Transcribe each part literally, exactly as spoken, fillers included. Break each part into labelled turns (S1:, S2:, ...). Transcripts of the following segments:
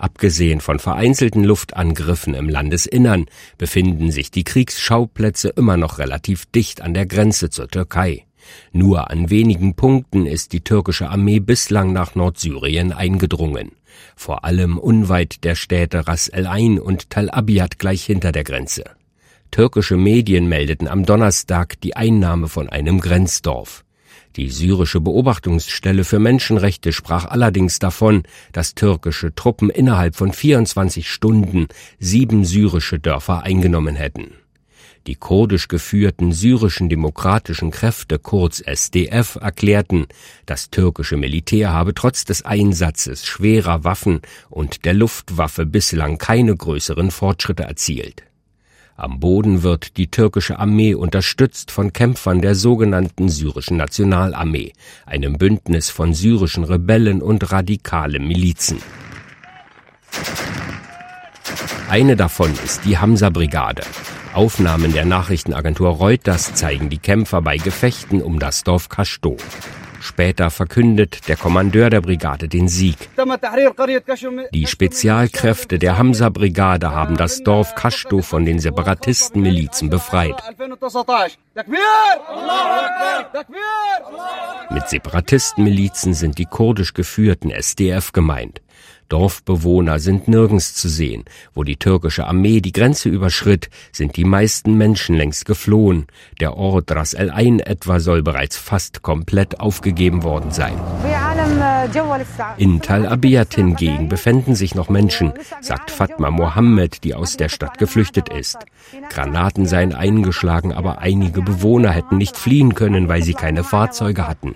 S1: Abgesehen von vereinzelten Luftangriffen im Landesinnern befinden sich die Kriegsschauplätze immer noch relativ dicht an der Grenze zur Türkei. Nur an wenigen Punkten ist die türkische Armee bislang nach Nordsyrien eingedrungen. Vor allem unweit der Städte Ras El Ain und Tal Abyad gleich hinter der Grenze. Türkische Medien meldeten am Donnerstag die Einnahme von einem Grenzdorf. Die syrische Beobachtungsstelle für Menschenrechte sprach allerdings davon, dass türkische Truppen innerhalb von vierundzwanzig Stunden sieben syrische Dörfer eingenommen hätten. Die kurdisch geführten syrischen demokratischen Kräfte, kurz S D F, erklärten, das türkische Militär habe trotz des Einsatzes schwerer Waffen und der Luftwaffe bislang keine größeren Fortschritte erzielt. Am Boden wird die türkische Armee unterstützt von Kämpfern der sogenannten syrischen Nationalarmee, einem Bündnis von syrischen Rebellen und radikalen Milizen. Eine davon ist die Hamsa-Brigade. Aufnahmen der Nachrichtenagentur Reuters zeigen die Kämpfer bei Gefechten um das Dorf Kashto. Später verkündet der Kommandeur der Brigade den Sieg. Die Spezialkräfte der Hamsa-Brigade haben das Dorf Kashto von den Separatistenmilizen befreit. Mit Separatistenmilizen sind die kurdisch geführten S D F gemeint. Dorfbewohner sind nirgends zu sehen. Wo die türkische Armee die Grenze überschritt, sind die meisten Menschen längst geflohen. Der Ort Ras El Ain etwa soll bereits fast komplett aufgegeben worden sein. In Tal Abyad hingegen befänden sich noch Menschen, sagt Fatma Mohammed, die aus der Stadt geflüchtet ist. Granaten seien eingeschlagen, aber einige Bewohner hätten nicht fliehen können, weil sie keine Fahrzeuge hatten.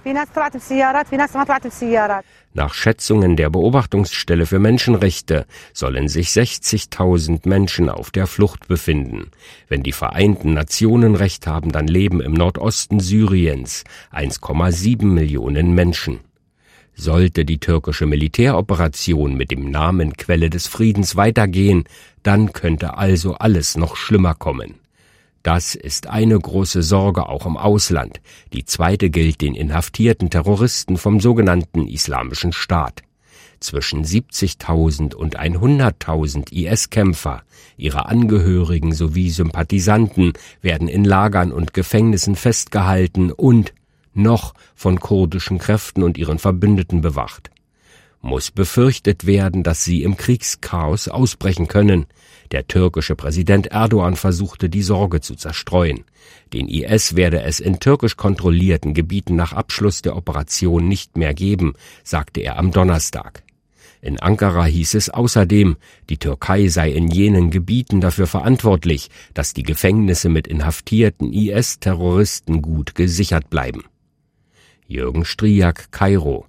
S1: Nach Schätzungen der Beobachtungsstelle für Menschenrechte sollen sich sechzigtausend Menschen auf der Flucht befinden. Wenn die Vereinten Nationen recht haben, dann leben im Nordosten Syriens eins Komma sieben Millionen Menschen. Sollte die türkische Militäroperation mit dem Namen Quelle des Friedens weitergehen, dann könnte also alles noch schlimmer kommen. Das ist eine große Sorge auch im Ausland. Die zweite gilt den inhaftierten Terroristen vom sogenannten Islamischen Staat. Zwischen siebzigtausend und hunderttausend I S-Kämpfer, ihre Angehörigen sowie Sympathisanten werden in Lagern und Gefängnissen festgehalten und noch von kurdischen Kräften und ihren Verbündeten bewacht. Muss befürchtet werden, dass sie im Kriegschaos ausbrechen können. Der türkische Präsident Erdogan versuchte, die Sorge zu zerstreuen. Den I S werde es in türkisch kontrollierten Gebieten nach Abschluss der Operation nicht mehr geben, sagte er am Donnerstag. In Ankara hieß es außerdem, die Türkei sei in jenen Gebieten dafür verantwortlich, dass die Gefängnisse mit inhaftierten I S-Terroristen gut gesichert bleiben. Jürgen Striak, Kairo.